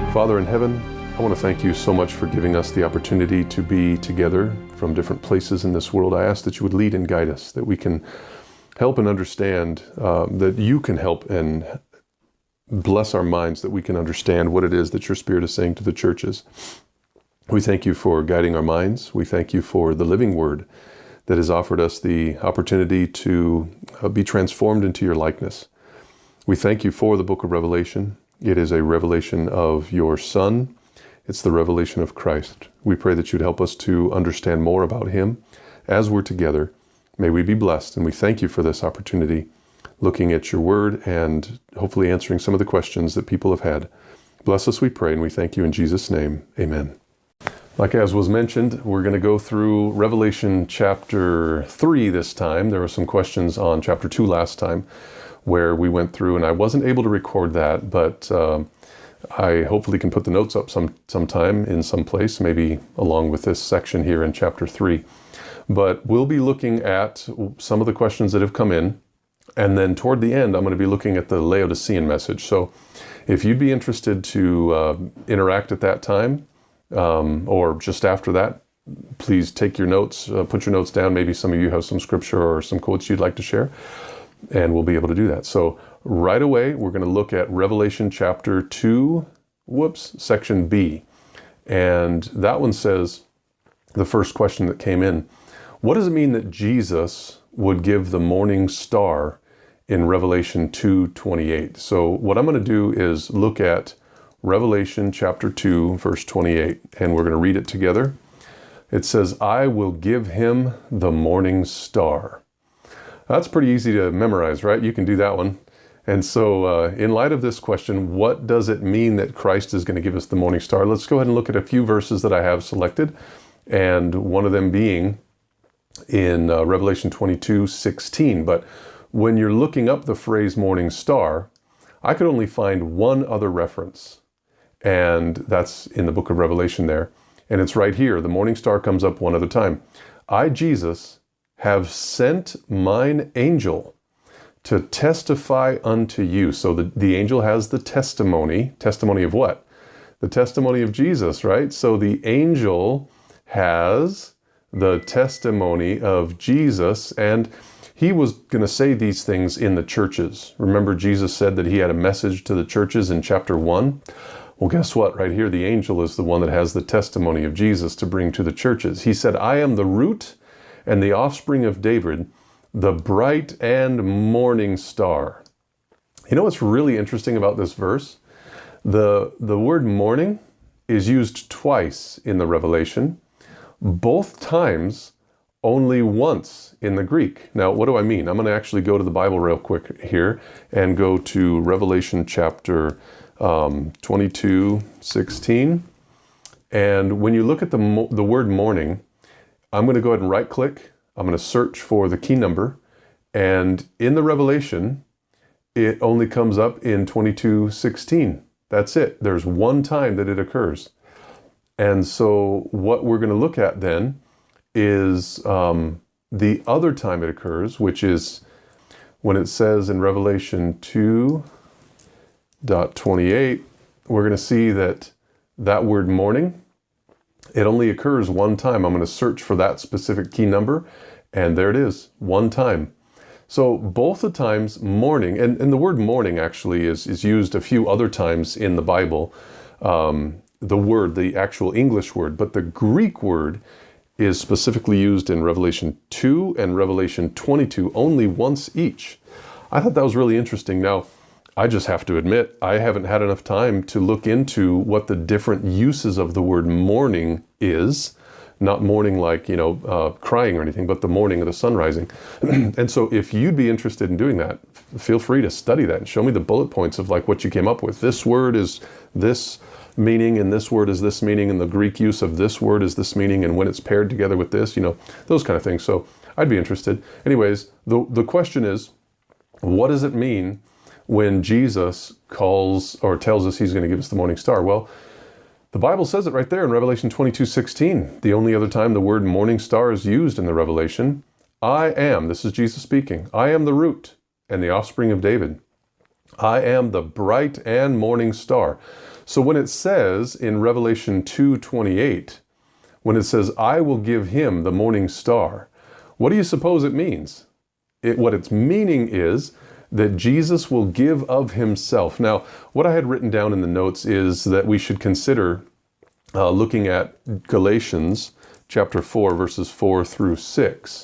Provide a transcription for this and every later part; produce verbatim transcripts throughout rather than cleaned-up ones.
Father in heaven, I want to thank you so much for giving us the opportunity to be together from different places in this world. I ask that you would lead and guide us, that we can help and understand, uh, that you can help and bless our minds, that we can understand what it is that your Spirit is saying to the churches. We thank you for guiding our minds. We thank you for the living word that has offered us the opportunity to uh, be transformed into your likeness. We thank you for the book of Revelation. It is a revelation of your Son. It's the revelation of Christ. We pray that you'd help us to understand more about him as we're together. May we be blessed, and we thank you for this opportunity, looking at your word and hopefully answering some of the questions that people have had. Bless us, we pray, and we thank you in Jesus' name. Amen. Like as was mentioned, we're going to go through Revelation chapter three this time. There were some questions on chapter two last time where we went through, and I wasn't able to record that, but uh, I hopefully can put the notes up some sometime in some place, maybe along with this section here in chapter three. But we'll be looking at some of the questions that have come in, and then toward the end, I'm going to be looking at the Laodicean message. So if you'd be interested to uh, interact at that time, um, or just after that, please take your notes, uh, put your notes down. Maybe some of you have some scripture or some quotes you'd like to share, and we'll be able to do that. So right away, we're going to look at Revelation chapter two, whoops, section B. And that one says, the first question that came in, what does it mean that Jesus would give the morning star in Revelation two twenty-eight? So what I'm going to do is look at Revelation chapter two, verse twenty-eight, and we're going to read it together. It says, I will give him the morning star. That's pretty easy to memorize, right? You can do that one. And so uh, in light of this question, what does it mean that Christ is going to give us the morning star? Let's go ahead and look at a few verses that I have selected, and one of them being in uh, Revelation twenty-two sixteen. But when you're looking up the phrase morning star, I could only find one other reference, and that's in the book of Revelation there. And it's right here. The morning star comes up one other time. I, Jesus, have sent mine angel to testify unto you. So the, the angel has the testimony. Testimony of what? The testimony of Jesus, right? So the angel has the testimony of Jesus, and he was going to say these things in the churches. Remember, Jesus said that he had a message to the churches in chapter one? Well, guess what? Right here, the angel is the one that has the testimony of Jesus to bring to the churches. He said, I am the root and the offspring of David, the bright and morning star. You know what's really interesting about this verse? The, the word morning is used twice in the Revelation, both times only once in the Greek. Now, what do I mean? I'm going to actually go to the Bible real quick here and go to Revelation chapter um, twenty-two sixteen. And when you look at the, the word morning, I'm going to go ahead and right click. I'm going to search for the key number. And in the Revelation, it only comes up in twenty-two sixteen. That's it. There's one time that it occurs. And so what we're going to look at then is um, the other time it occurs, which is when it says in Revelation two twenty-eight, we're going to see that that word morning, it only occurs one time. I'm going to search for that specific key number, and there it is, one time. So both the times morning, and, and the word morning actually is, is used a few other times in the Bible, um, the word, the actual English word, but the Greek word is specifically used in Revelation two and Revelation twenty-two, only once each. I thought that was really interesting. Now, I just have to admit, I haven't had enough time to look into what the different uses of the word morning is. Not morning like, you know, uh, crying or anything, but the morning of the sun rising. And so if you'd be interested in doing that, feel free to study that and show me the bullet points of like what you came up with. This word is this meaning, and this word is this meaning, and the Greek use of this word is this meaning, and when it's paired together with this, you know, those kind of things. So I'd be interested. Anyways, the, the question is, what does it mean when Jesus calls or tells us he's going to give us the morning star? Well, the Bible says it right there in Revelation twenty-two sixteen. The only other time the word morning star is used in the Revelation. I am, this is Jesus speaking, I am the root and the offspring of David. I am the bright and morning star. So when it says in Revelation two twenty-eight, when it says, I will give him the morning star, what do you suppose it means? It, what its meaning is that Jesus will give of himself. Now, what I had written down in the notes is that we should consider uh, looking at Galatians chapter four, verses four through six.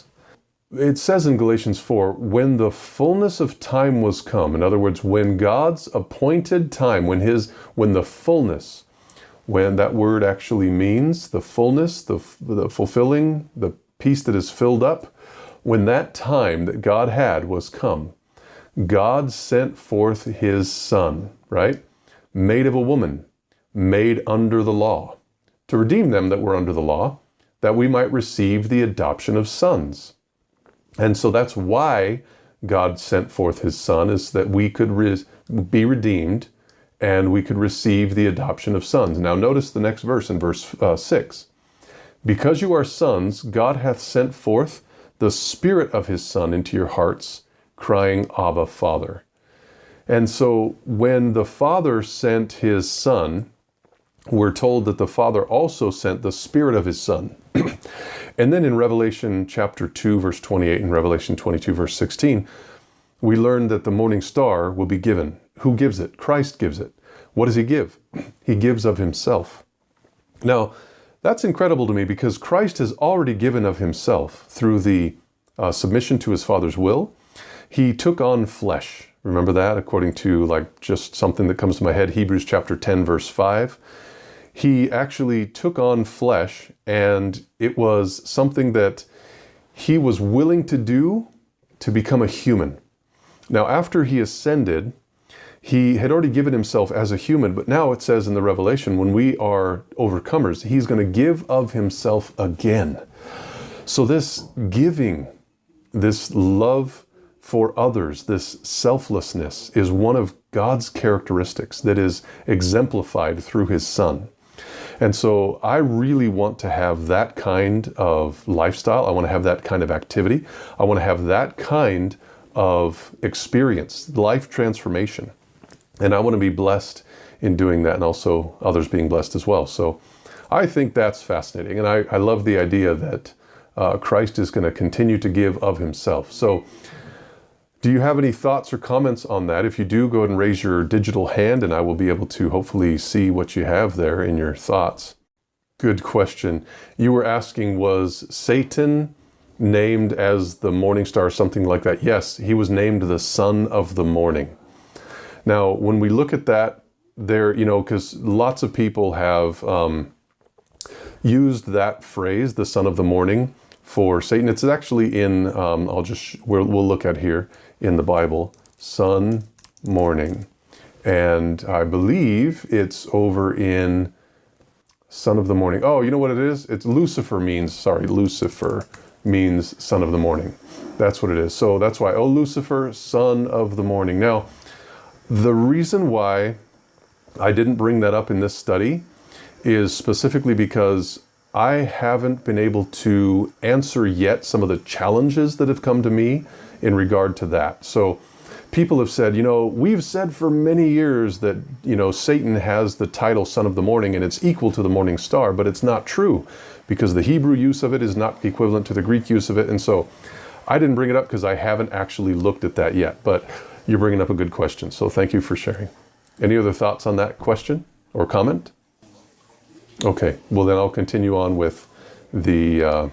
It says in Galatians four, when the fullness of time was come, in other words, when God's appointed time, when his, when the fullness, when that word actually means the fullness, the, the fulfilling, the piece that is filled up, when that time that God had was come, God sent forth his Son, right? Made of a woman, made under the law, to redeem them that were under the law, that we might receive the adoption of sons. And so that's why God sent forth his Son, is that we could re- be redeemed and we could receive the adoption of sons. Now notice the next verse in verse uh, six. Because you are sons, God hath sent forth the Spirit of his Son into your hearts, crying, Abba, Father. And so when the Father sent his Son, we're told that the Father also sent the Spirit of his Son. And then in Revelation chapter two, verse twenty-eight, and Revelation twenty-two, verse sixteen, we learn that the morning star will be given. Who gives it? Christ gives it. What does he give? He gives of himself. Now, that's incredible to me because Christ has already given of himself through the uh, submission to his Father's will. He took on flesh. Remember that? According to like just something that comes to my head, Hebrews chapter ten, verse five. He actually took on flesh, and it was something that he was willing to do to become a human. Now, after he ascended, he had already given himself as a human, but now it says in the Revelation, when we are overcomers, he's going to give of himself again. So this giving, this love for others, this selflessness is one of God's characteristics that is exemplified through his Son. And so I really want to have that kind of lifestyle. I want to have that kind of activity. I want to have that kind of experience, life transformation. And I want to be blessed in doing that, and also others being blessed as well. So I think that's fascinating. And I, I love the idea that uh, Christ is going to continue to give of himself. So do you have any thoughts or comments on that? If you do, go ahead and raise your digital hand, and I will be able to hopefully see what you have there in your thoughts. Good question. You were asking, was Satan named as the morning star, something like that? Yes, he was named the son of the morning. Now, when we look at that, there, you know, because lots of people have um, used that phrase, the son of the morning, for Satan. It's actually in, um, I'll just, we'll, we'll look at here in the Bible, sun, morning. And I believe it's over in son of the morning. Oh, you know what it is? It's Lucifer means, sorry, Lucifer means son of the morning. That's what it is. So that's why, oh, Lucifer, son of the morning. Now, the reason why I didn't bring that up in this study is specifically because I haven't been able to answer yet some of the challenges that have come to me in regard to that. So people have said, you know, we've said for many years that, you know, Satan has the title son of the morning and it's equal to the morning star, but it's not true because the Hebrew use of it is not equivalent to the Greek use of it. And so I didn't bring it up because I haven't actually looked at that yet, but you're bringing up a good question. So thank you for sharing. Any other thoughts on that question or comment? Okay, well then I'll continue on with the uh,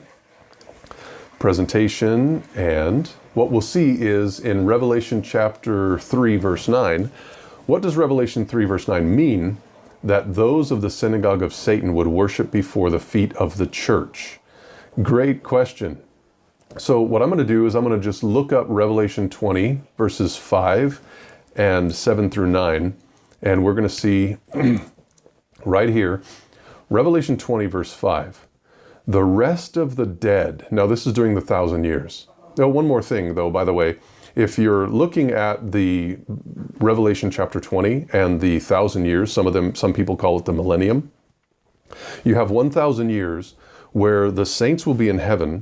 presentation, and what we'll see is in Revelation chapter three, verse nine, what does Revelation three, verse nine mean that those of the synagogue of Satan would worship before the feet of the church? Great question. So what I'm going to do is I'm going to just look up Revelation twenty, verses five and seven through nine, and we're going to see right here, Revelation twenty, verse five, the rest of the dead. Now this is during the thousand years. Now one more thing though, by the way, if you're looking at the Revelation chapter twenty and the thousand years, some of them, some people call it the millennium, you have one thousand years where the saints will be in heaven,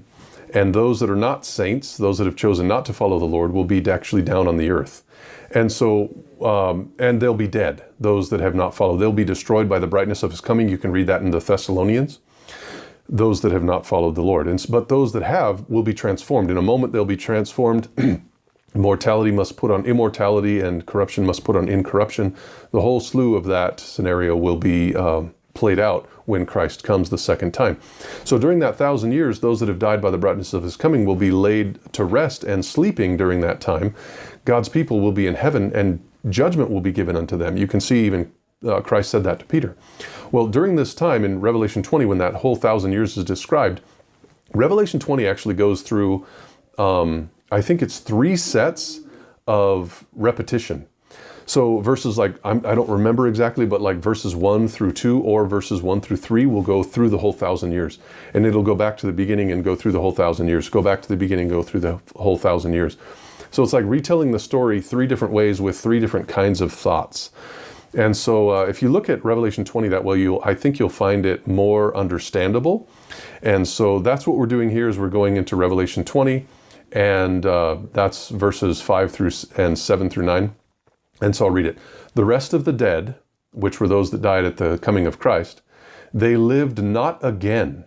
And those that are not saints, those that have chosen not to follow the Lord, will be actually down on the earth. And so, um, and they'll be dead, those that have not followed. They'll be destroyed by the brightness of his coming. You can read that in the Thessalonians. Those that have not followed the Lord. And, but those that have will be transformed. In a moment, they'll be transformed. Mortality must put on immortality, and corruption must put on incorruption. The whole slew of that scenario will be um, played out when Christ comes the second time. So during that thousand years, those that have died by the brightness of his coming will be laid to rest and sleeping during that time. God's people will be in heaven, and judgment will be given unto them. You can see even uh, Christ said that to Peter. Well, during this time in Revelation twenty, when that whole thousand years is described, Revelation twenty actually goes through, um, I think it's three sets of repetition. So verses like, I'm, I don't remember exactly, but like verses one through two or verses one through three will go through the whole thousand years. And it'll go back to the beginning and go through the whole thousand years, go back to the beginning, go through the whole thousand years. So it's like retelling the story three different ways with three different kinds of thoughts. And so uh, if you look at Revelation twenty that way, you'll, I think you'll find it more understandable. And so that's what we're doing here, is we're going into Revelation twenty, and uh, that's verses five through and seven through nine. And so I'll read it. The rest of the dead, which were those that died at the coming of Christ, they lived not again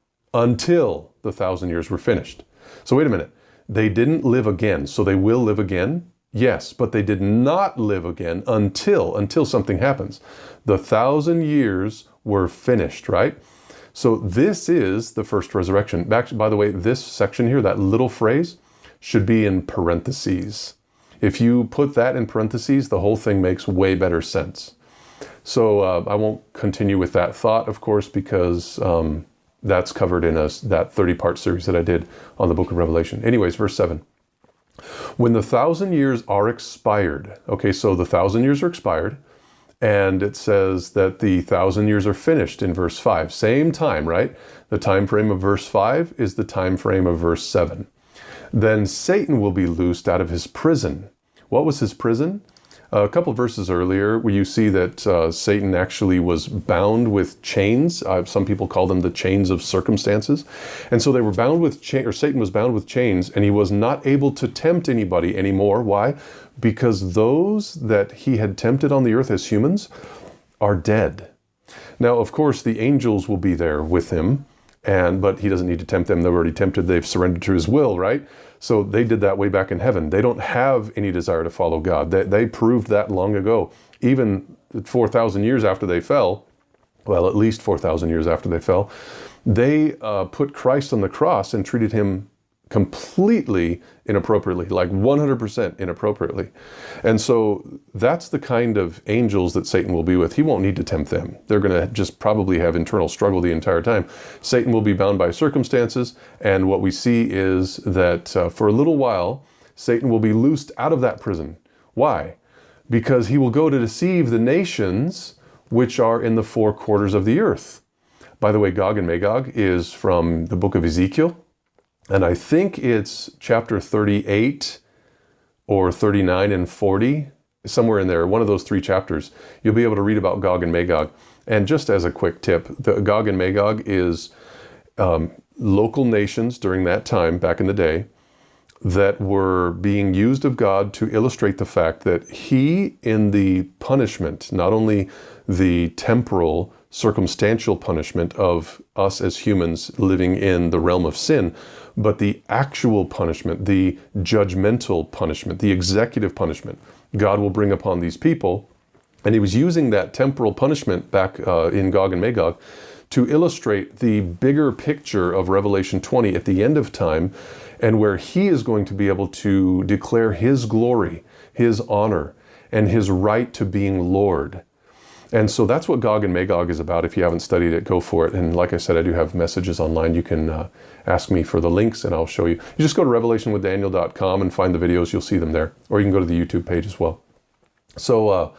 until the thousand years were finished. So wait a minute. They didn't live again, so they will live again? Yes, but they did not live again until, until something happens. The thousand years were finished, right? So this is the first resurrection. Back, by the way, this section here, that little phrase, should be in parentheses. If you put that in parentheses, the whole thing makes way better sense. So uh, I won't continue with that thought, of course, because um, that's covered in a, that thirty-part series that I did on the book of Revelation. Anyways, verse seven. When the thousand years are expired, okay, so the thousand years are expired, and it says that the thousand years are finished in verse five. Same time, right? The time frame of verse five is the time frame of verse seven. Then Satan will be loosed out of his prison. What was his prison? Uh, a couple of verses earlier, where you see that uh, Satan actually was bound with chains. Uh, some people call them the chains of circumstances. And so they were bound with chains, or Satan was bound with chains, and he was not able to tempt anybody anymore. Why? Because those that he had tempted on the earth as humans are dead. Now, of course, the angels will be there with him, and but he doesn't need to tempt them. They're already tempted. They've surrendered to his will, right? So they did that way back in heaven. They don't have any desire to follow God. They, they proved that long ago. Even four thousand years after they fell, well, at least four thousand years after they fell, they uh, put Christ on the cross and treated him completely inappropriately, like one hundred percent inappropriately. And so that's the kind of angels that Satan will be with. He won't need to tempt them. They're going to just probably have internal struggle the entire time. Satan will be bound by circumstances, and what we see is that uh, for a little while, Satan will be loosed out of that prison. Why? Because he will go to deceive the nations which are in the four quarters of the earth. By the way, Gog and Magog is from the book of Ezekiel. And I think it's chapter thirty-eight or thirty-nine and forty, somewhere in there, one of those three chapters. You'll be able to read about Gog and Magog. And just as a quick tip, the Gog and Magog is um, local nations during that time, back in the day, that were being used of God to illustrate the fact that he, in the punishment, not only the temporal, circumstantial punishment of us as humans living in the realm of sin, but the actual punishment, the judgmental punishment, the executive punishment, God will bring upon these people. And he was using that temporal punishment back uh, in Gog and Magog to illustrate the bigger picture of Revelation twenty at the end of time, and where he is going to be able to declare his glory, his honor, and his right to being Lord. And so that's what Gog and Magog is about. If you haven't studied it, go for it. And like I said, I do have messages online. You can uh, ask me for the links and I'll show you. You just go to revelation with daniel dot com and find the videos. You'll see them there. Or you can go to the YouTube page as well. So uh,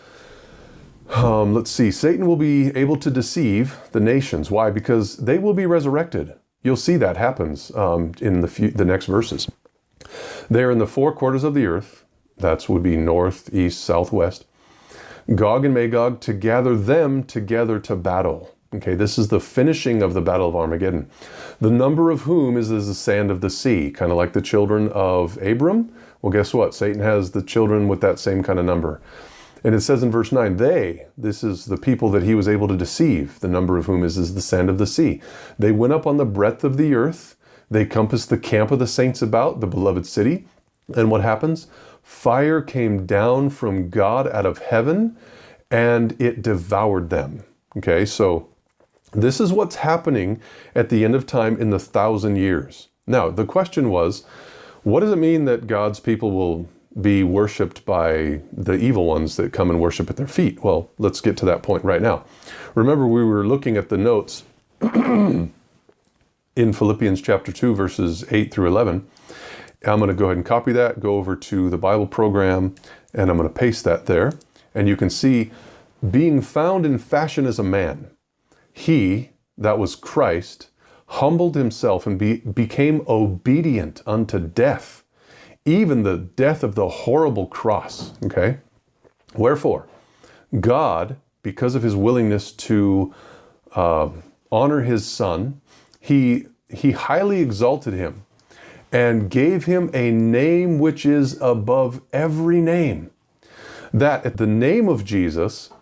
um, let's see. Satan will be able to deceive the nations. Why? Because they will be resurrected. You'll see that happens um, in the, few, the next verses. They're in the four quarters of the earth. That would be north, east, south, west. Gog and Magog, to gather them together to battle. Okay, this is the finishing of the Battle of Armageddon. The number of whom is as the sand of the sea, kind of like the children of Abram. Well, guess what? Satan has the children with that same kind of number. And it says in verse nine, they, this is the people that he was able to deceive, the number of whom is as the sand of the sea. They went up on the breadth of the earth. They compassed the camp of the saints about, the beloved city. And what happens? Fire came down from God out of heaven, and it devoured them. Okay, so this is what's happening at the end of time in the thousand years. Now, the question was, what does it mean that God's people will be worshipped by the evil ones that come and worship at their feet? Well, let's get to that point right now. Remember, we were looking at the notes in Philippians chapter two, verses eight through eleven. I'm going to go ahead and copy that, go over to the Bible program, and I'm going to paste that there. And you can see, being found in fashion as a man, he, that was Christ, humbled himself and be, became obedient unto death, even the death of the horrible cross. Okay? Wherefore, God, because of his willingness to uh, honor his Son, he, he highly exalted him and gave him a name which is above every name, that at the name of Jesus,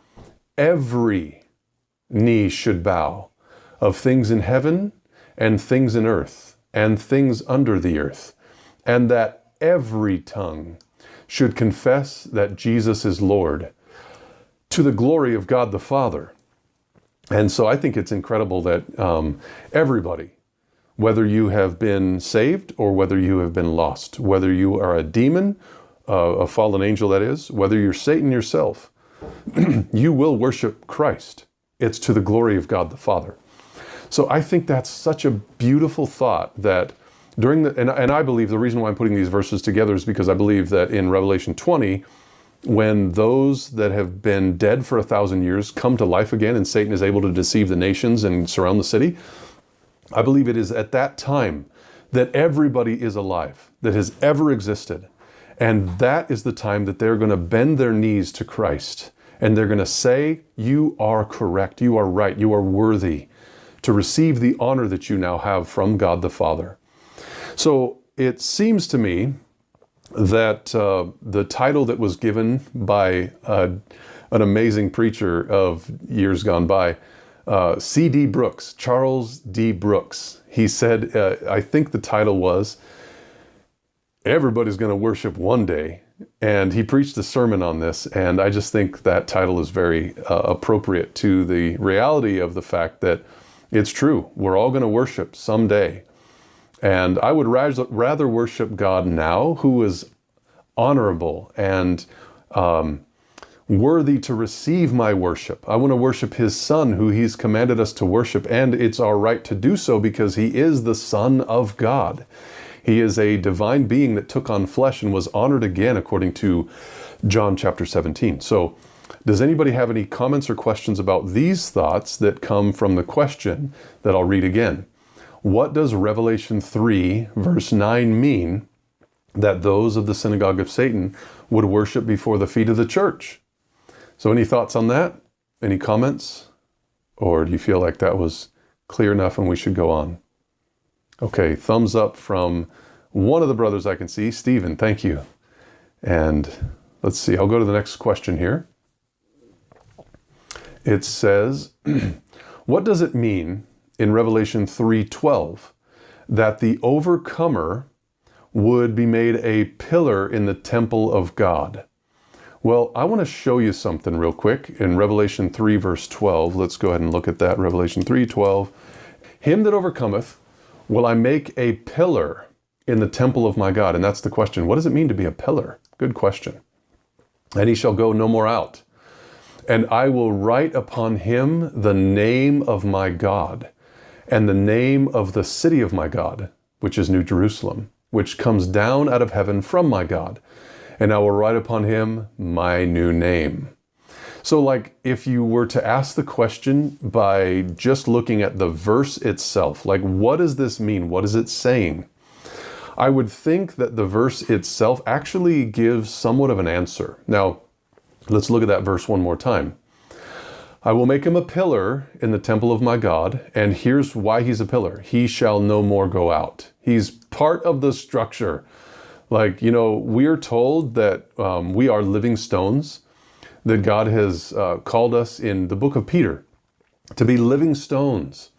every knee should bow, of things in heaven and things in earth and things under the earth, and that every tongue should confess that Jesus is Lord, to the glory of God the Father. And so I think it's incredible that um, everybody, whether you have been saved or whether you have been lost, whether you are a demon, uh, a fallen angel that is, whether you're Satan yourself, you will worship Christ. It's to the glory of God the Father. So I think that's such a beautiful thought that during the, and, and I believe the reason why I'm putting these verses together is because I believe that in Revelation twenty, when those that have been dead for a thousand years come to life again and Satan is able to deceive the nations and surround the city, I believe it is at that time that everybody is alive that has ever existed. And that is the time that they're going to bend their knees to Christ. And they're going to say, you are correct, you are right, you are worthy to receive the honor that you now have from God the Father. So it seems to me that uh, the title that was given by uh, an amazing preacher of years gone by, uh, C D Brooks, Charles D. Brooks, he said, uh, I think the title was, Everybody's going to worship one day. And he preached a sermon on this, and I just think that title is very uh, appropriate to the reality of the fact that it's true. We're all going to worship someday. And I would rather worship God now, who is honorable and um, worthy to receive my worship. I want to worship his Son, who he's commanded us to worship, and it's our right to do so because he is the Son of God. He is a divine being that took on flesh and was honored again, according to John chapter seventeen. So does anybody have any comments or questions about these thoughts that come from the question that I'll read again? What does Revelation three, verse nine mean that those of the synagogue of Satan would worship before the feet of the church? So any thoughts on that? Any comments? Or do you feel like that was clear enough and we should go on? Okay, thumbs up from one of the brothers I can see. Stephen, thank you. And let's see, I'll go to the next question here. It says, what does it mean in Revelation three twelve that the overcomer would be made a pillar in the temple of God? Well, I want to show you something real quick in Revelation three verse twelve. Let's go ahead and look at that. Revelation three twelve. Him that overcometh will I make a pillar in the temple of my God? And that's the question. What does it mean to be a pillar? Good question. And he shall go no more out. And I will write upon him the name of my God and the name of the city of my God, which is New Jerusalem, which comes down out of heaven from my God. And I will write upon him my new name. So like if you were to ask the question by just looking at the verse itself, like what does this mean? What is it saying? I would think that the verse itself actually gives somewhat of an answer. Now, let's look at that verse one more time. I will make him a pillar in the temple of my God, and here's why he's a pillar. He shall no more go out. He's part of the structure. Like, you know, we're told that um, we are living stones, that God has uh, called us in the book of Peter to be living stones.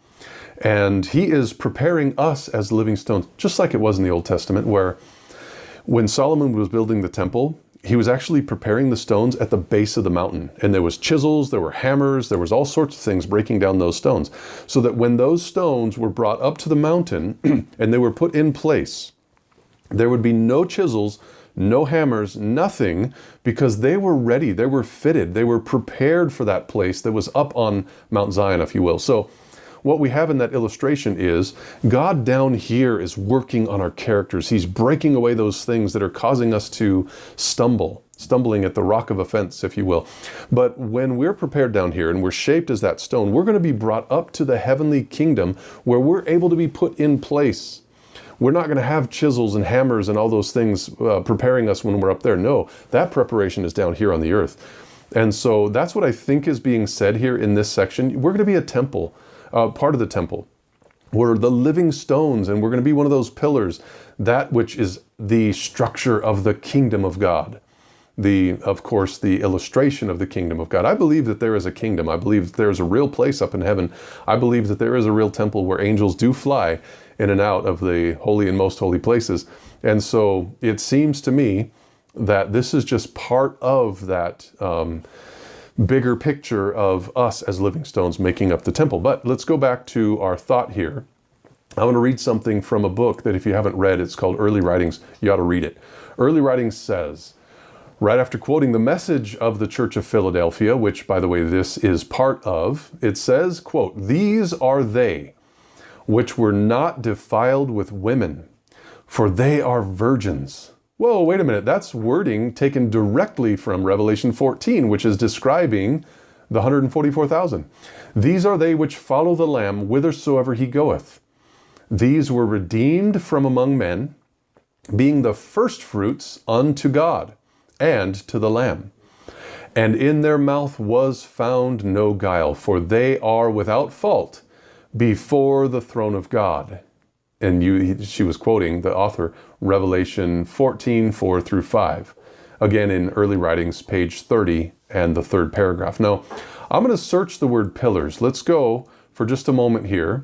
And he is preparing us as living stones, just like it was in the Old Testament, where when Solomon was building the temple, he was actually preparing the stones at the base of the mountain. And there was chisels, there were hammers, there was all sorts of things breaking down those stones. So that when those stones were brought up to the mountain and they were put in place, there would be no chisels, no hammers, nothing, because they were ready, they were fitted, they were prepared for that place that was up on Mount Zion, if you will. So what we have in that illustration is God down here is working on our characters. He's breaking away those things that are causing us to stumble, stumbling at the rock of offense, if you will. But when we're prepared down here and we're shaped as that stone, we're going to be brought up to the heavenly kingdom where we're able to be put in place. We're not going to have chisels and hammers and all those things uh, preparing us when we're up there. No, that preparation is down here on the earth. And so that's what I think is being said here in this section. We're going to be a temple. Uh, part of the temple. We're the living stones, and we're going to be one of those pillars, that which is the structure of the kingdom of God. The, of course, the illustration of the kingdom of God. I believe that there is a kingdom. I believe that there is a real place up in heaven. I believe that there is a real temple where angels do fly in and out of the holy and most holy places. And so it seems to me that this is just part of that um, bigger picture of us as living stones making up the temple. But let's go back to our thought here. I want to read something from a book that if you haven't read, it's called Early Writings. You ought to read it. Early Writings says, right after quoting the message of the Church of Philadelphia, which, by the way, this is part of, it says, quote, "These are they which were not defiled with women, for they are virgins." Whoa, wait a minute. That's wording taken directly from Revelation fourteen, which is describing the one hundred forty-four thousand. "These are they which follow the Lamb whithersoever he goeth. These were redeemed from among men, being the firstfruits unto God and to the Lamb. And in their mouth was found no guile, for they are without fault before the throne of God." And you, she was quoting the author, Revelation fourteen, four through five. Again, in Early Writings, page thirty, and the third paragraph. Now, I'm going to search the word pillars. Let's go for just a moment here.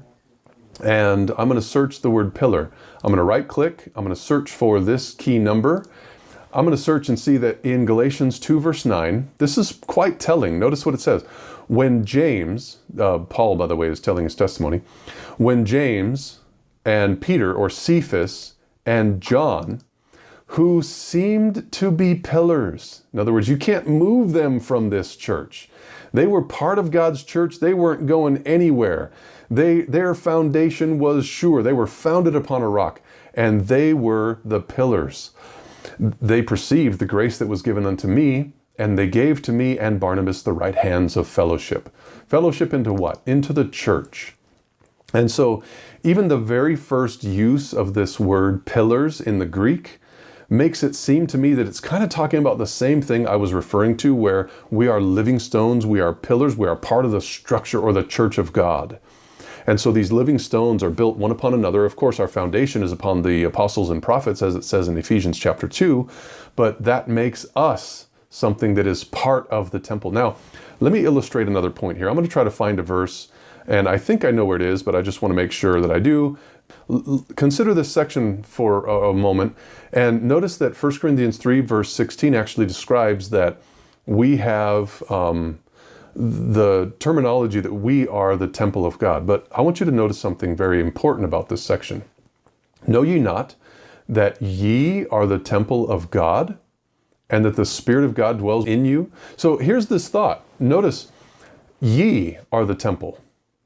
And I'm going to search the word pillar. I'm going to right click. I'm going to search for this key number. I'm going to search and see that in Galatians two, verse nine, this is quite telling. Notice what it says. When James, uh, Paul, by the way, is telling his testimony. When James and Peter, or Cephas, and John, who seemed to be pillars. In other words, you can't move them from this church. They were part of God's church. They weren't going anywhere. They, their foundation was sure. They were founded upon a rock, and they were the pillars. They perceived the grace that was given unto me, and they gave to me and Barnabas the right hands of fellowship. Fellowship into what? Into the church. And so even the very first use of this word pillars in the Greek makes it seem to me that it's kind of talking about the same thing I was referring to, where we are living stones, we are pillars, we are part of the structure or the church of God. And so these living stones are built one upon another. Of course, our foundation is upon the apostles and prophets, as it says in Ephesians chapter two, but that makes us something that is part of the temple. Now, let me illustrate another point here. I'm going to try to find a verse, and I think I know where it is, but I just want to make sure that I do. L- consider this section for a, a moment, and notice that First Corinthians three, verse sixteen actually describes that we have um, the terminology that we are the temple of God. But I want you to notice something very important about this section. Know ye not that ye are the temple of God, and that the Spirit of God dwells in you? So here's this thought. Notice, ye are the temple.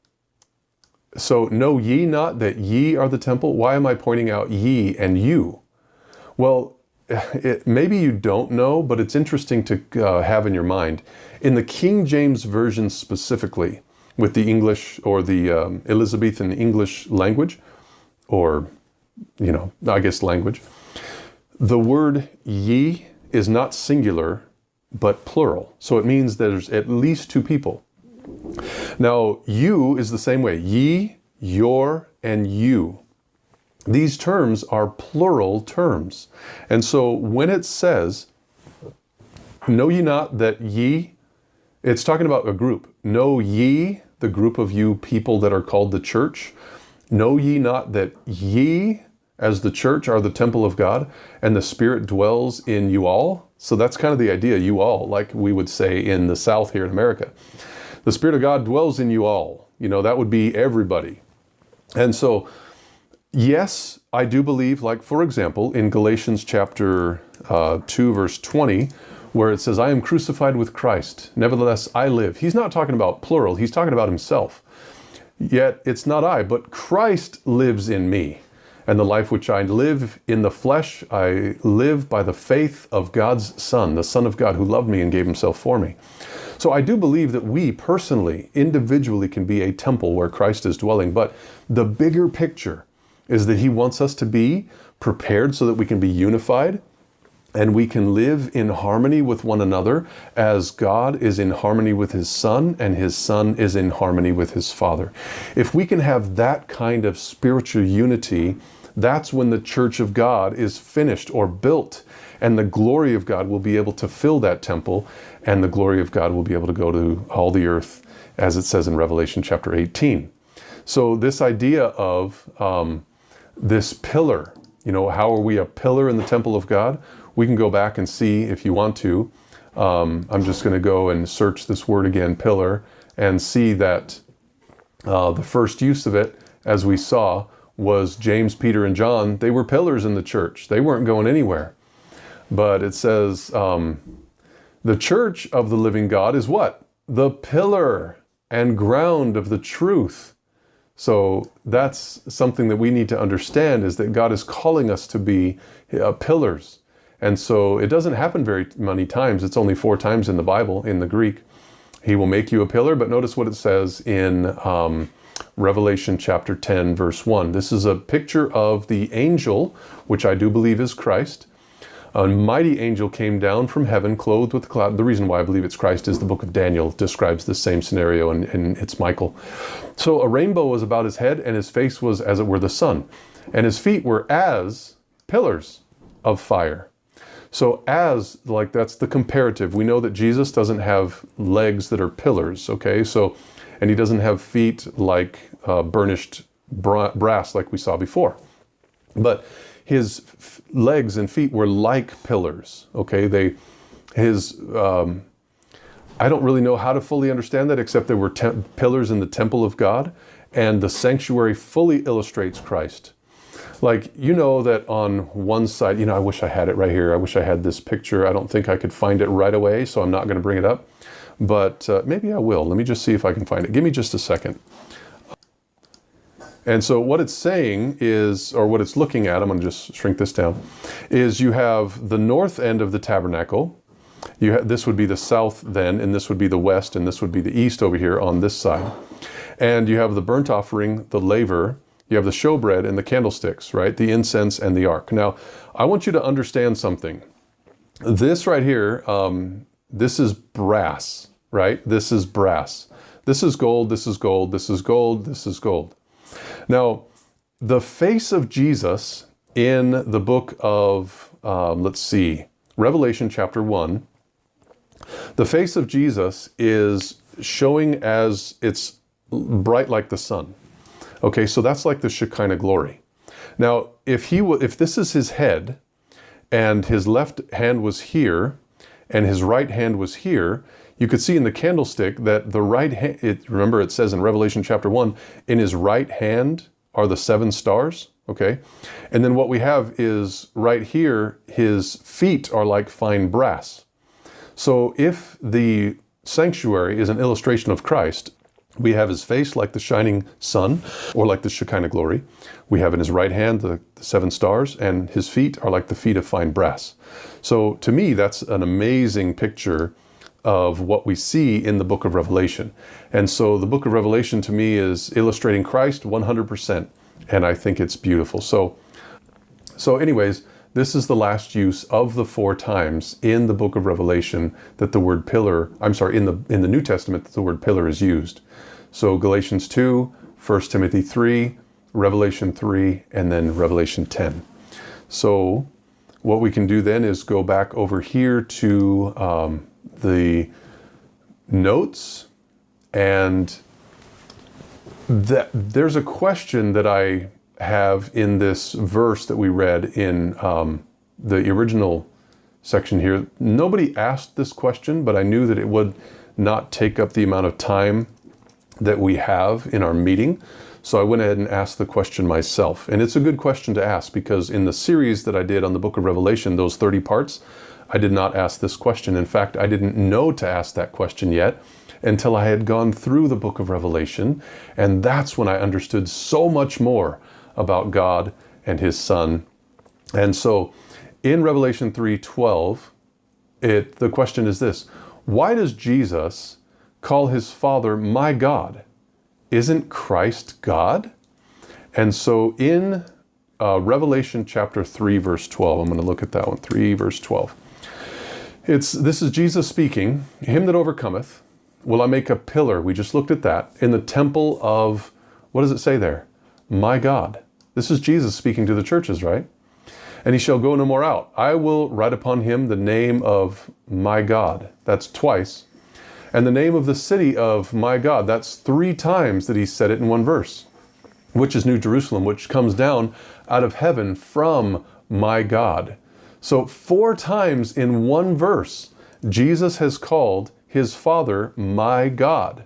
So know ye not that ye are the temple? Why am I pointing out ye and you? Well, it, maybe you don't know, but it's interesting to uh, have in your mind. In the King James Version specifically, with the English or the um, Elizabethan English language, or, you know, I guess language, the word ye is not singular, but plural. So it means there's at least two people. Now, you is the same way. Ye, your, and you. These terms are plural terms. And so when it says, know ye not that ye, it's talking about a group. Know ye, the group of you people that are called the church. Know ye not that ye, as the church, are the temple of God, and the Spirit dwells in you all? So that's kind of the idea, you all, like we would say in the South here in America. The Spirit of God dwells in you all. You know, that would be everybody. And so, yes, I do believe, like, for example, in Galatians chapter uh, two, verse twenty, where it says, I am crucified with Christ, nevertheless I live. He's not talking about plural, he's talking about himself. Yet it's not I, but Christ lives in me. And the life which I live in the flesh, I live by the faith of God's Son, the Son of God who loved me and gave himself for me. So I do believe that we personally, individually, can be a temple where Christ is dwelling. But the bigger picture is that he wants us to be prepared so that we can be unified and we can live in harmony with one another as God is in harmony with his Son and his Son is in harmony with his Father. If we can have that kind of spiritual unity, that's when the church of God is finished or built, and the glory of God will be able to fill that temple, and the glory of God will be able to go to all the earth, as it says in Revelation chapter eighteen. So this idea of um, this pillar, you know, how are we a pillar in the temple of God? We can go back and see if you want to. Um, I'm just going to go and search this word again, pillar, and see that uh, the first use of it, as we saw, was James, Peter, and John. They were pillars in the church. They weren't going anywhere. But it says, um, the church of the living God is what? The pillar and ground of the truth. So that's something that we need to understand, is that God is calling us to be uh, pillars. And so it doesn't happen very many times. It's only four times in the Bible, in the Greek. He will make you a pillar, but notice what it says in um, Revelation chapter ten, verse one. This is a picture of the angel, which I do believe is Christ. A mighty angel came down from heaven, clothed with a cloud. The reason why I believe it's Christ is the book of Daniel describes the same scenario, and, and it's Michael. So a rainbow was about his head, and his face was as it were the sun, and his feet were as pillars of fire. So as, like, that's the comparative. We know that Jesus doesn't have legs that are pillars, okay? So, and he doesn't have feet like uh, burnished bra brass like we saw before. But his f legs and feet were like pillars, okay? They, his, um, I don't really know how to fully understand that, except there were pillars in the temple of God, and the sanctuary fully illustrates Christ. Like, you know that on one side, you know, I wish I had it right here. I wish I had this picture. I don't think I could find it right away, so I'm not going to bring it up. But uh, maybe I will. Let me just see if I can find it. Give me just a second. And so what it's saying is, or what it's looking at, I'm going to just shrink this down, is you have the north end of the tabernacle. You ha this would be the south then, and this would be the west, and this would be the east over here on this side. And you have the burnt offering, the laver, you have the showbread and the candlesticks, right? The incense and the ark. Now, I want you to understand something. This right here, um, this is brass, right? This is brass. This is gold, this is gold, this is gold, this is gold. Now, the face of Jesus in the book of, um, let's see, Revelation chapter one, the face of Jesus is showing as it's bright like the sun. Okay, so that's like the Shekinah glory. Now, if he if this is his head, and his left hand was here, and his right hand was here, you could see in the candlestick that the right hand, it, remember it says in Revelation chapter one, in his right hand are the seven stars, okay? And then what we have is right here, his feet are like fine brass. So if the sanctuary is an illustration of Christ, we have his face like the shining sun, or like the Shekinah glory. We have in his right hand the, the seven stars, and his feet are like the feet of fine brass. So to me, that's an amazing picture of what we see in the book of Revelation. And so the book of Revelation to me is illustrating Christ one hundred percent, and I think it's beautiful. So, so anyways, this is the last use of the four times in the book of Revelation that the word pillar, I'm sorry, in the in the New Testament that the word pillar is used. So Galatians two, First Timothy three, Revelation three, and then Revelation ten. So what we can do then is go back over here to um, the notes, and that there's a question that I have in this verse that we read in um, the original section here. Nobody asked this question, but I knew that it would not take up the amount of time that we have in our meeting. So I went ahead and asked the question myself. And it's a good question to ask, because in the series that I did on the book of Revelation, those thirty parts, I did not ask this question. In fact, I didn't know to ask that question yet until I had gone through the book of Revelation. And that's when I understood so much more about God and his Son. And so in Revelation three twelve, it, the question is this: why does Jesus call his Father my God? Isn't Christ God? And so in uh, Revelation chapter three, verse twelve, I'm going to look at that one, three, verse twelve. It's, this is Jesus speaking, him that overcometh, will I make a pillar, we just looked at that, in the temple of, what does it say there? My God. This is Jesus speaking to the churches, right? And he shall go no more out. I will write upon him the name of my God. That's twice. And the name of the city of my God. That's three times that he said it in one verse, which is New Jerusalem, which comes down out of heaven from my God. So four times in one verse, Jesus has called his Father my God.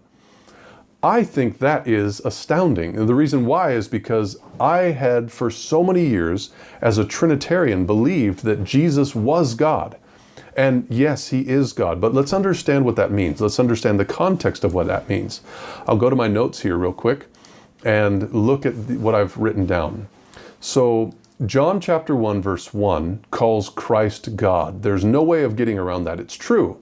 I think that is astounding. And the reason why is because I had for so many years as a Trinitarian believed that Jesus was God. And yes, he is God, but let's understand what that means. Let's understand the context of what that means. I'll go to my notes here real quick and look at what I've written down. So John chapter one, verse one calls Christ God. There's no way of getting around that. It's true.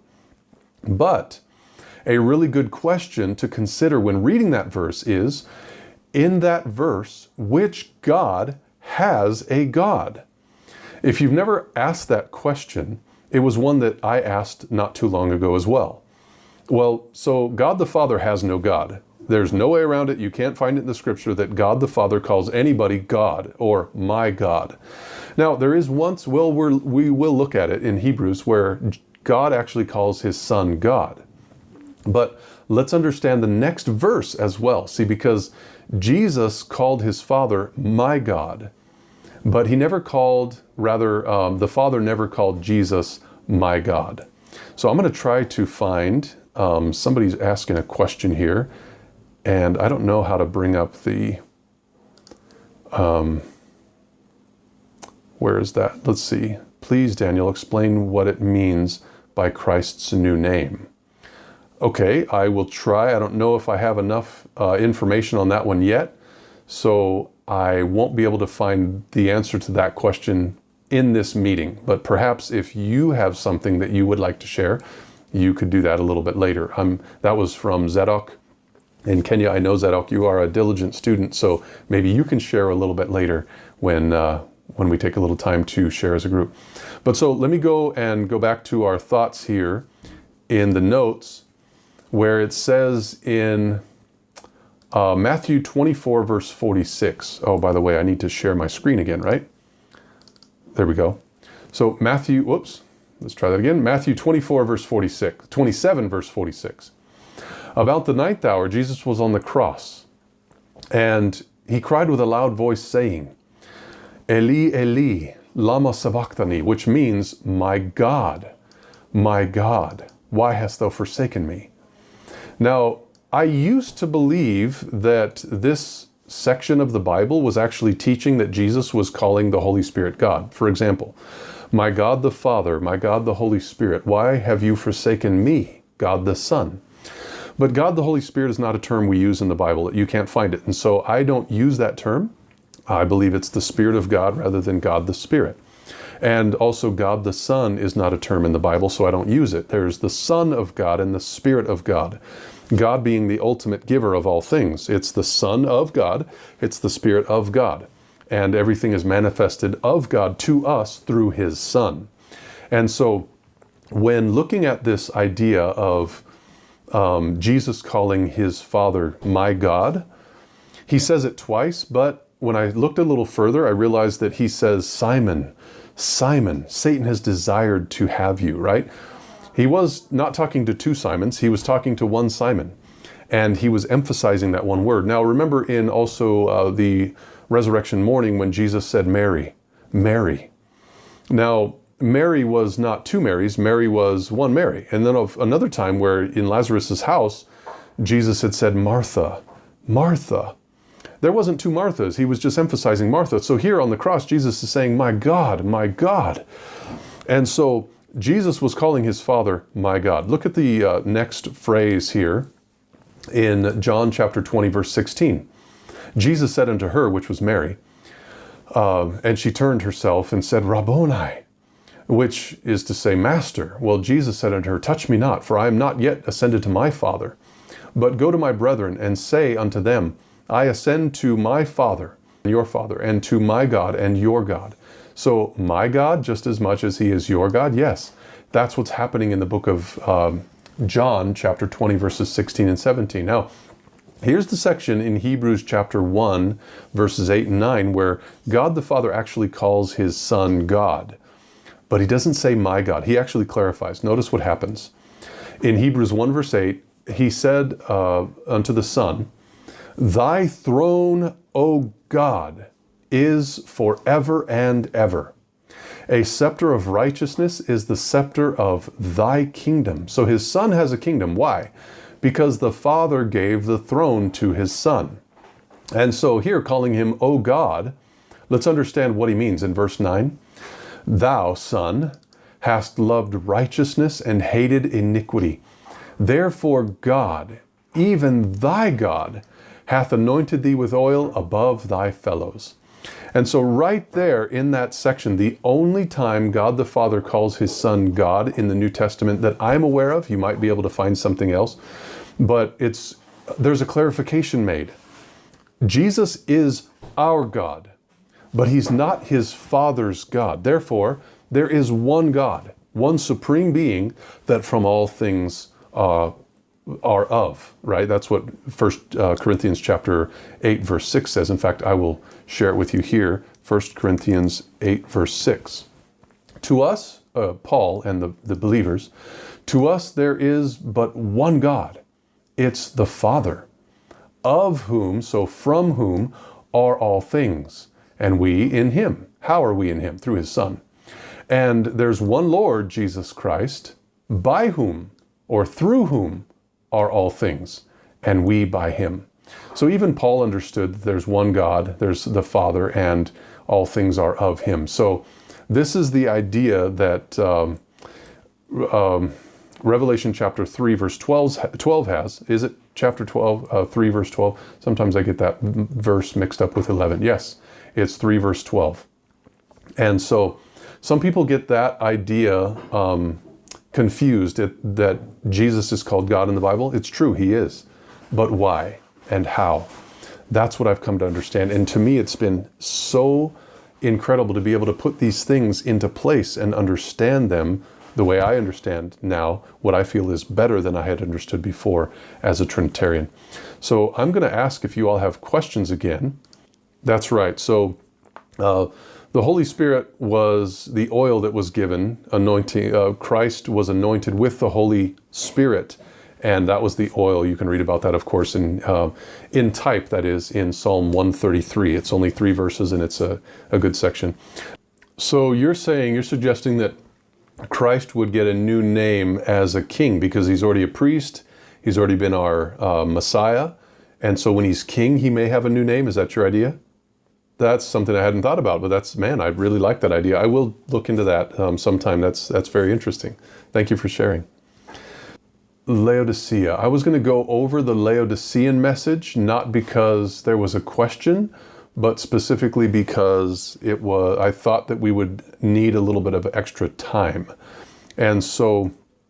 But a really good question to consider when reading that verse is, in that verse, which God has a God? If you've never asked that question, it was one that I asked not too long ago as well. Well, so God the Father has no God. There's no way around it. You can't find it in the scripture that God the Father calls anybody God or my God. Now, there is once, well, we're, we will look at it in Hebrews, where God actually calls his Son God. But let's understand the next verse as well. See, because Jesus called his Father my God, but he never called, rather, um, the Father never called Jesus my God. So I'm going to try to find, um, somebody's asking a question here, and I don't know how to bring up the, um, where is that? Let's see. Please, Daniel, explain what it means by Christ's new name. Okay, I will try. I don't know if I have enough uh, information on that one yet, so I won't be able to find the answer to that question in this meeting. But perhaps if you have something that you would like to share, you could do that a little bit later. Um, that was from Zedok in Kenya. I know, Zedok, you are a diligent student, so maybe you can share a little bit later when, uh, when we take a little time to share as a group. But so let me go and go back to our thoughts here in the notes, where it says in uh, Matthew twenty-four, verse forty-six. Oh, by the way, I need to share my screen again, right? There we go. So Matthew, whoops, let's try that again. Matthew twenty-four, verse forty-six, twenty-seven, verse forty-six. About the ninth hour, Jesus was on the cross, and he cried with a loud voice, saying, Eli, Eli, lama sabachthani, which means, my God, my God, why hast thou forsaken me? Now, I used to believe that this section of the Bible was actually teaching that Jesus was calling the Holy Spirit God. For example, my God the Father, my God the Holy Spirit, why have you forsaken me, God the Son? But God the Holy Spirit is not a term we use in the Bible. You can't find it. And so I don't use that term. I believe it's the Spirit of God rather than God the Spirit. And also God the Son is not a term in the Bible, so I don't use it. There's the Son of God and the Spirit of God. God being the ultimate giver of all things. It's the Son of God. It's the Spirit of God. and everything is manifested of God to us through his Son. And so when looking at this idea of um, Jesus calling his Father my God, he says it twice, but when I looked a little further, I realized that he says, Simon, Simon, Satan has desired to have you, right? He was not talking to two Simons, he was talking to one Simon. And he was emphasizing that one word. Now remember in also uh, the resurrection morning when Jesus said, Mary, Mary. Now, Mary was not two Marys, Mary was one Mary. And then of another time where in Lazarus's house, Jesus had said, Martha, Martha. There wasn't two Marthas, he was just emphasizing Martha. So here on the cross, Jesus is saying, my God, my God. And so Jesus was calling his Father, my God. Look at the uh, next phrase here in John chapter twenty, verse sixteen. Jesus said unto her, which was Mary, uh, and she turned herself and said, Rabboni, which is to say, Master. Well, Jesus said unto her, touch me not, for I am not yet ascended to my Father, but go to my brethren and say unto them, I ascend to my Father, your Father, and to my God and your God. So my God, just as much as he is your God? Yes, that's what's happening in the book of um, John, chapter twenty, verses sixteen and seventeen. Now, here's the section in Hebrews chapter one, verses eight and nine, where God the Father actually calls his Son God. But he doesn't say my God. He actually clarifies. Notice what happens. In Hebrews one, verse eight, he said uh, unto the Son, Thy throne, O God, is forever and ever. A scepter of righteousness is the scepter of thy kingdom. So his Son has a kingdom. Why? Because the Father gave the throne to his Son. And so here, calling him, O God, let's understand what he means in verse nine. Thou, Son, hast loved righteousness and hated iniquity. Therefore God, even thy God, hath anointed thee with oil above thy fellows. And so right there in that section, the only time God the Father calls his Son God in the New Testament that I'm aware of, you might be able to find something else, but it's there's a clarification made. Jesus is our God, but he's not his Father's God. Therefore, there is one God, one supreme being that from all things uh, are of, right? That's what First uh, Corinthians chapter eight, verse six says. In fact, I will share it with you here. First Corinthians eight, verse six. To us, uh, Paul and the, the believers, to us there is but one God. It's the Father, of whom, so from whom, are all things, and we in him. How are we in him? Through his Son. And there's one Lord, Jesus Christ, by whom, or through whom, are all things, and we by him. So even Paul understood that there's one God, there's the Father, and all things are of him. So this is the idea that um, um, Revelation chapter three, verse twelve, twelve has. Is it chapter twelve, uh, three, verse twelve? Sometimes I get that verse mixed up with eleven. Yes, it's three, verse twelve. And so some people get that idea um, confused it, that Jesus is called God in the Bible. It's true, he is. But why and how? That's what I've come to understand. And to me, it's been so incredible to be able to put these things into place and understand them the way I understand now, what I feel is better than I had understood before as a Trinitarian. So I'm going to ask if you all have questions again. That's right. So uh, the Holy Spirit was the oil that was given, anointing. Uh, Christ was anointed with the Holy Spirit, and that was the oil. You can read about that, of course, in uh, in type, that is, in Psalm one thirty-three. It's only three verses, and it's a, a good section. So you're saying, you're suggesting that Christ would get a new name as a king because he's already a priest, he's already been our uh, Messiah, and so when he's king, he may have a new name. Is that your idea? That's something I hadn't thought about, but that's, man, I really like that idea. I will look into that um, sometime. That's, that's very interesting. Thank you for sharing. Laodicea. I was going to go over the Laodicean message, not because there was a question, but specifically because it was, I thought that we would need a little bit of extra time. And so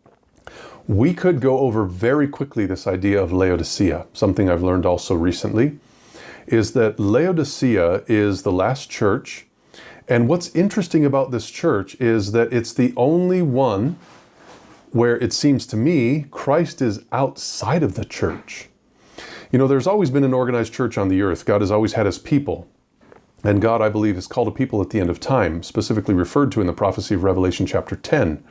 we could go over very quickly this idea of Laodicea, something I've learned also recently. is that Laodicea is the last church. And what's interesting about this church is that it's the only one where it seems to me Christ is outside of the church. You know, there's always been an organized church on the earth. God has always had his people. And God, I believe, has called a people at the end of time, specifically referred to in the prophecy of Revelation chapter ten.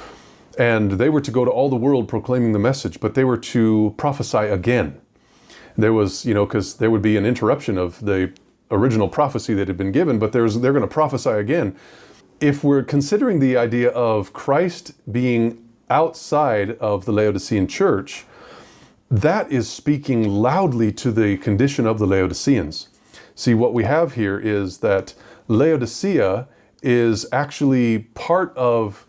And they were to go to all the world proclaiming the message, but they were to prophesy again. There was, you know, because there would be an interruption of the original prophecy that had been given, but there's, they're going to prophesy again. If we're considering the idea of Christ being outside of the Laodicean church, that is speaking loudly to the condition of the Laodiceans. See, what we have here is that Laodicea is actually part of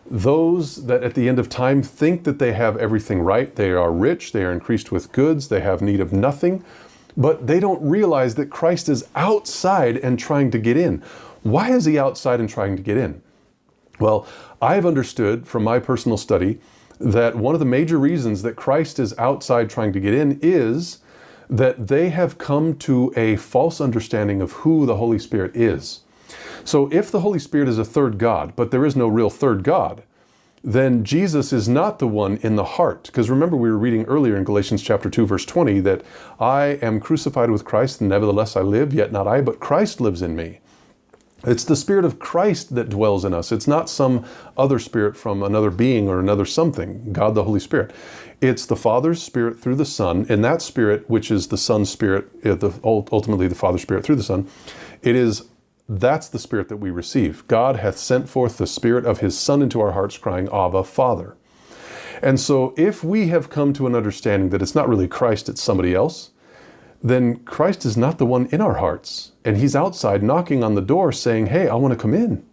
those that at the end of time think that they have everything right. They are rich, they are increased with goods, they have need of nothing, but they don't realize that Christ is outside and trying to get in. Why is he outside and trying to get in? Well, I've understood from my personal study that one of the major reasons that Christ is outside trying to get in is that they have come to a false understanding of who the Holy Spirit is. So if the Holy Spirit is a third God, but there is no real third God, then Jesus is not the one in the heart. Because remember, we were reading earlier in Galatians chapter two, verse twenty, that I am crucified with Christ, and nevertheless I live, yet not I, but Christ lives in me. It's the Spirit of Christ that dwells in us. It's not some other spirit from another being or another something, God the Holy Spirit. It's the Father's Spirit through the Son, and that Spirit, which is the Son's Spirit, ultimately the Father's Spirit through the Son, it is that's the Spirit that we receive. God hath sent forth the Spirit of his Son into our hearts, crying, Abba, Father. And so if we have come to an understanding that it's not really Christ, it's somebody else, then Christ is not the one in our hearts. And he's outside knocking on the door saying, hey, I want to come in.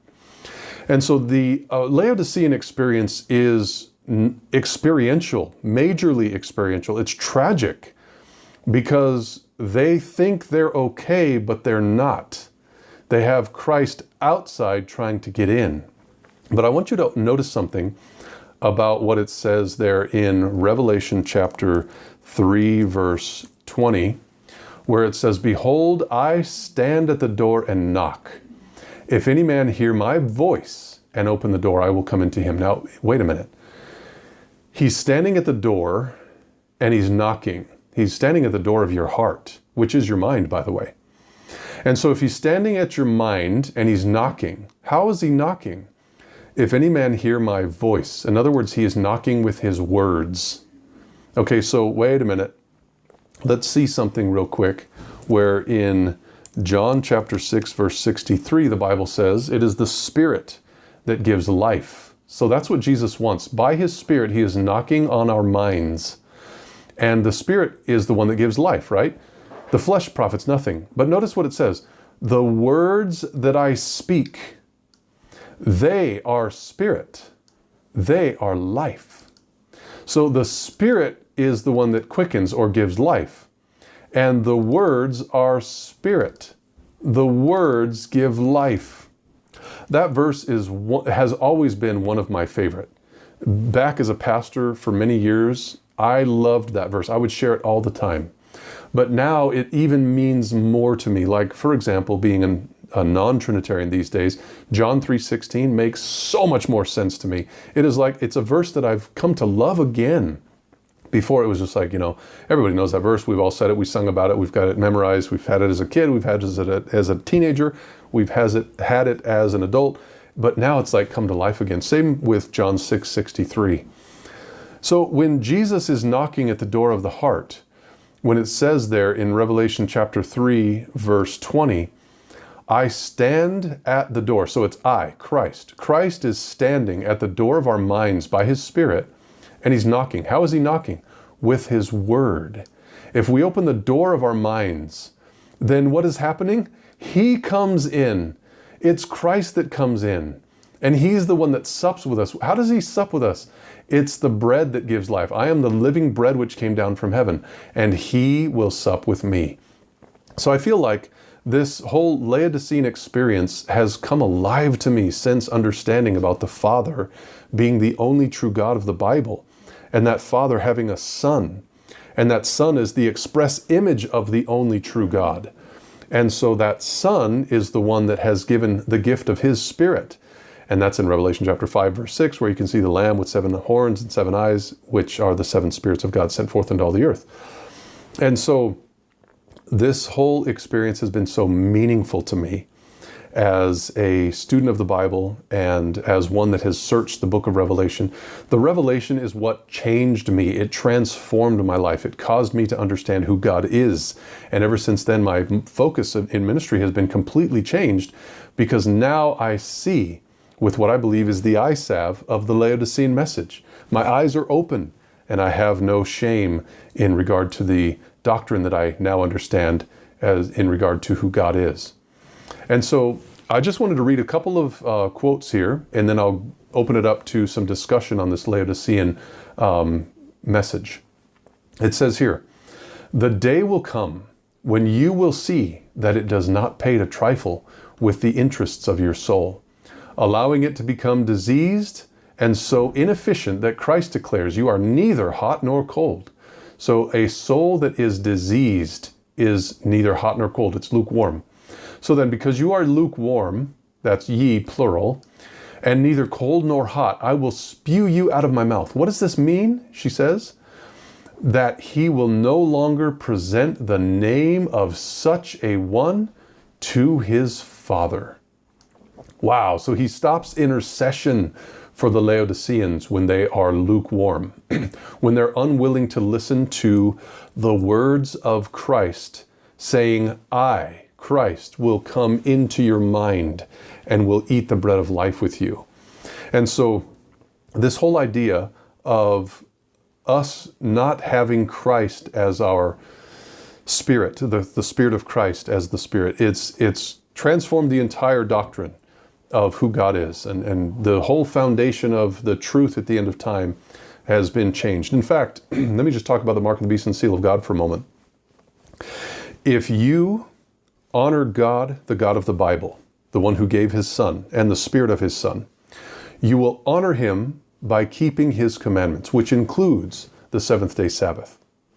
And so the uh, Laodicean experience is experiential, majorly experiential. It's tragic because they think they're okay, but they're not. They have Christ outside trying to get in. But I want you to notice something about what it says there in Revelation chapter three, verse twenty, where it says, behold, I stand at the door and knock. If any man hear my voice and open the door, I will come into him. Now, wait a minute. He's standing at the door and he's knocking. He's standing at the door of your heart, which is your mind, by the way. And so if he's standing at your mind and he's knocking, how is he knocking? If any man hear my voice. In other words, he is knocking with his words. Okay, so wait a minute. Let's see something real quick where in John chapter six, verse sixty-three, the Bible says, it is the Spirit that gives life. So that's what Jesus wants. By his Spirit, he is knocking on our minds. And the Spirit is the one that gives life, right? The flesh profits nothing. But notice what it says. The words that I speak, they are spirit. They are life. So the Spirit is the one that quickens or gives life. And the words are spirit. The words give life. That verse is has always been one of my favorite. Back as a pastor for many years, I loved that verse. I would share it all the time. But now it even means more to me. Like, for example, being an, a non-Trinitarian these days, John three sixteen makes so much more sense to me. It is like, it's a verse that I've come to love again. Before it was just like, you know, everybody knows that verse. We've all said it. We sung about it. We've got it memorized. We've had it as a kid. We've had it as a, as a teenager. We've has it, had it as an adult. But now it's like come to life again. Same with John six sixty-three. So when Jesus is knocking at the door of the heart, when it says there in Revelation chapter three, verse twenty, I stand at the door. So it's I, Christ. Christ is standing at the door of our minds by his Spirit, and he's knocking. How is he knocking? With his word. If we open the door of our minds, then what is happening? He comes in. It's Christ that comes in. And he's the one that sups with us. How does he sup with us? It's the bread that gives life. I am the living bread which came down from heaven, and he will sup with me. So I feel like this whole Laodicean experience has come alive to me since understanding about the Father being the only true God of the Bible, and that Father having a Son. And that Son is the express image of the only true God. And so that Son is the one that has given the gift of his Spirit. And that's in Revelation chapter five, verse six, where you can see the Lamb with seven horns and seven eyes, which are the seven spirits of God sent forth into all the earth. And so this whole experience has been so meaningful to me as a student of the Bible and as one that has searched the book of Revelation. The revelation is what changed me. It transformed my life. It caused me to understand who God is. And ever since then, my focus in ministry has been completely changed, because now I see with what I believe is the eye salve of the Laodicean message. My eyes are open, and I have no shame in regard to the doctrine that I now understand as in regard to who God is. And so I just wanted to read a couple of uh, quotes here, and then I'll open it up to some discussion on this Laodicean um, message. It says here, "The day will come when you will see that it does not pay to trifle with the interests of your soul, allowing it to become diseased and so inefficient that Christ declares you are neither hot nor cold." So a soul that is diseased is neither hot nor cold, it's lukewarm. So then, because you are lukewarm, that's ye, plural, and neither cold nor hot, I will spew you out of my mouth. What does this mean? She says, that he will no longer present the name of such a one to his Father. Wow, so he stops intercession for the Laodiceans when they are lukewarm, when they're unwilling to listen to the words of Christ, saying, I, Christ, will come into your mind and will eat the bread of life with you. And so this whole idea of us not having Christ as our spirit, the, the Spirit of Christ as the Spirit, it's, it's transformed the entire doctrine of who God is. And, and the whole foundation of the truth at the end of time has been changed. In fact, let me just talk about the mark of the beast and seal of God for a moment. If you honor God, the God of the Bible, the one who gave his Son and the Spirit of his Son, you will honor him by keeping his commandments, which includes the seventh day Sabbath.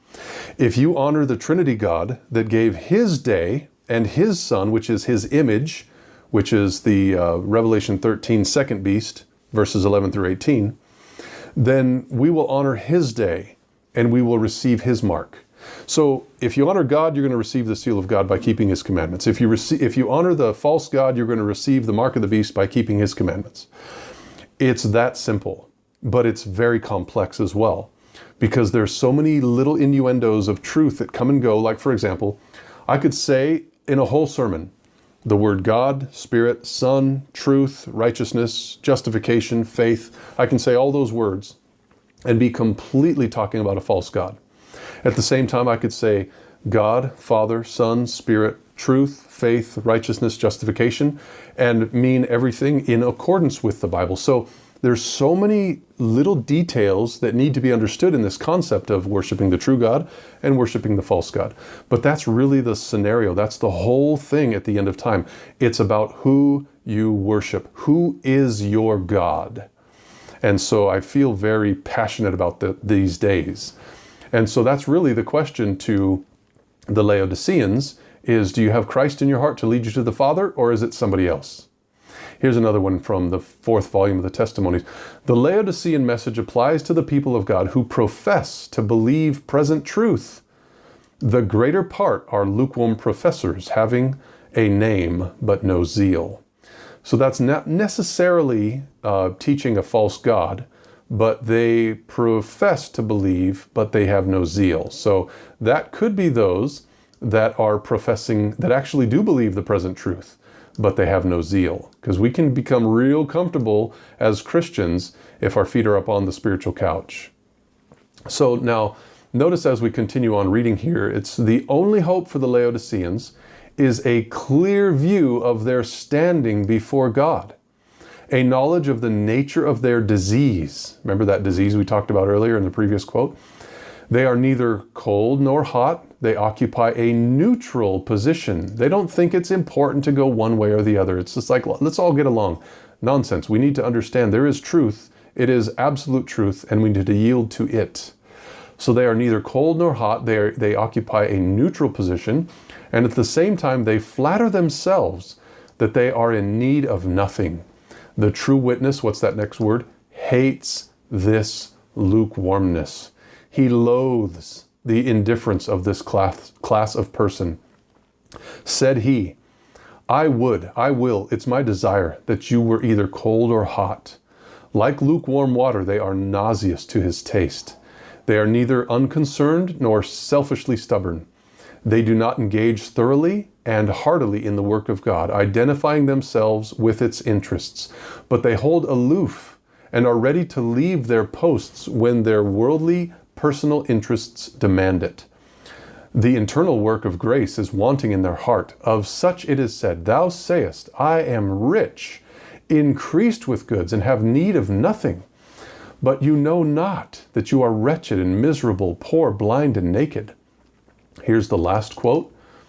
If you honor the Trinity God that gave his day and his Son, which is his image, which is the uh, Revelation thirteen second beast, verses eleven through eighteen, then we will honor his day and we will receive his mark. So if you honor God, you're going to receive the seal of God by keeping his commandments. If you, receive, if you honor the false God, you're going to receive the mark of the beast by keeping his commandments. It's that simple, but it's very complex as well, because there's so many little innuendos of truth that come and go. Like, for example, I could say in a whole sermon, the word God, Spirit, Son, truth, righteousness, justification, faith. I can say all those words and be completely talking about a false God. At the same time, I could say God, Father, Son, Spirit, truth, faith, righteousness, justification, and mean everything in accordance with the Bible. So there's so many little details that need to be understood in this concept of worshiping the true God and worshiping the false God. But that's really the scenario. That's the whole thing at the end of time. It's about who you worship. Who is your God? And so I feel very passionate about the, these days. And so that's really the question to the Laodiceans is, do you have Christ in your heart to lead you to the Father, or is it somebody else? Here's another one from the fourth volume of the Testimonies. The Laodicean message applies to the people of God who profess to believe present truth. The greater part are lukewarm professors having a name but no zeal. So that's not necessarily uh, teaching a false God, but they profess to believe, but they have no zeal. So that could be those that are professing, that actually do believe the present truth, but they have no zeal. Because we can become real comfortable as Christians if our feet are up on the spiritual couch. So now, notice as we continue on reading here, it's the only hope for the Laodiceans is a clear view of their standing before God, a knowledge of the nature of their disease. Remember that disease we talked about earlier in the previous quote? They are neither cold nor hot. They occupy a neutral position. They don't think it's important to go one way or the other. It's just like, let's all get along. Nonsense. We need to understand there is truth. It is absolute truth, and we need to yield to it. So they are neither cold nor hot. They, are, they occupy a neutral position. And at the same time, they flatter themselves that they are in need of nothing. The true witness, what's that next word? Hates this lukewarmness. He loathes the indifference of this class, class of person. Said he, I would, I will, it's my desire that you were either cold or hot. Like lukewarm water, they are nauseous to his taste. They are neither unconcerned nor selfishly stubborn. They do not engage thoroughly and heartily in the work of God, identifying themselves with its interests, but they hold aloof and are ready to leave their posts when their worldly, personal interests demand it. The internal work of grace is wanting in their heart. Of such it is said, Thou sayest, I am rich, increased with goods, and have need of nothing. But you know not that you are wretched and miserable, poor, blind, and naked. Here's the last quote.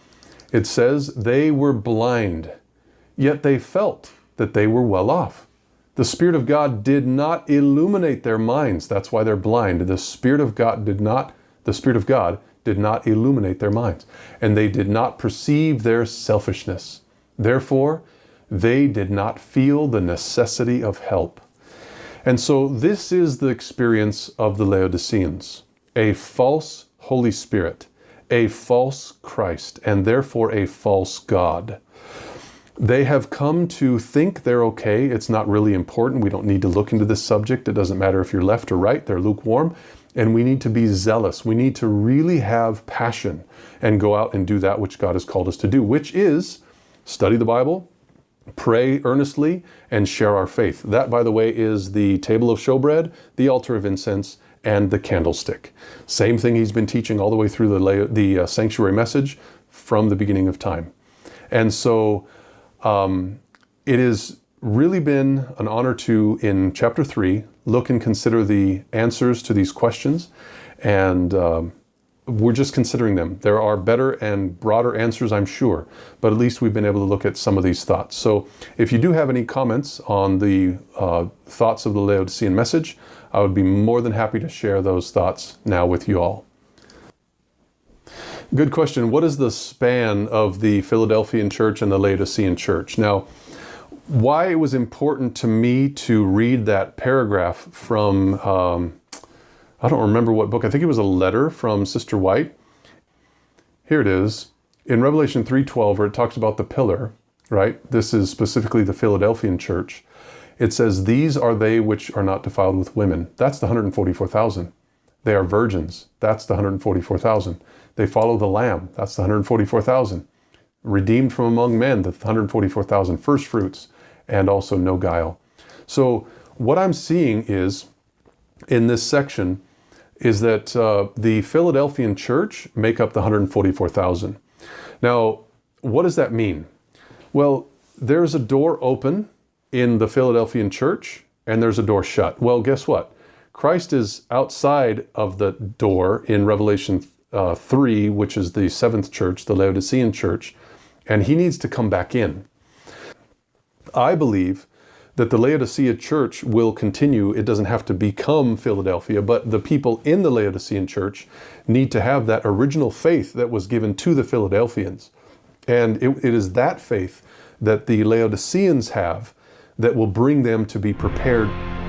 It says, They were blind, yet they felt that they were well off. The Spirit of God did not illuminate their minds. That's why they're blind. The Spirit of God did not, the Spirit of God did not illuminate their minds, and they did not perceive their selfishness. Therefore, they did not feel the necessity of help. And so this is the experience of the Laodiceans, a false Holy Spirit, a false Christ, and therefore a false God. They have come to think they're okay. It's not really important. We don't need to look into this subject. It doesn't matter if you're left or right. They're lukewarm. And we need to be zealous. We need to really have passion and go out and do that which God has called us to do, which is study the Bible, pray earnestly, and share our faith. That, by the way, is the table of showbread, the altar of incense, and the candlestick. Same thing he's been teaching all the way through the, the uh, sanctuary message from the beginning of time. And so um, it has really been an honor to, in chapter three, look and consider the answers to these questions. And um, we're just considering them. There are better and broader answers, I'm sure, but at least we've been able to look at some of these thoughts. So if you do have any comments on the uh, thoughts of the Laodicean message, I would be more than happy to share those thoughts now with you all. Good question. What is the span of the Philadelphian church and the Laodicean church? Now, why it was important to me to read that paragraph from, um, I don't remember what book, I think it was a letter from Sister White. Here it is. In Revelation three twelve, where it talks about the pillar, right? This is specifically the Philadelphian church. It says, These are they which are not defiled with women. That's the one hundred forty-four thousand. They are virgins. That's the one hundred forty-four thousand. They follow the Lamb. That's the one hundred forty-four thousand. Redeemed from among men, the one hundred forty-four thousand first fruits, and also no guile. So what I'm seeing is, in this section, is that uh, the Philadelphian church make up the one hundred forty-four thousand. Now, what does that mean? Well, there's a door open in the Philadelphian church, and there's a door shut. Well, guess what? Christ is outside of the door in Revelation uh, three, which is the seventh church, the Laodicean church, and he needs to come back in. I believe that the Laodicea church will continue. It doesn't have to become Philadelphia, but the people in the Laodicean church need to have that original faith that was given to the Philadelphians. And it, it is that faith that the Laodiceans have that will bring them to be prepared.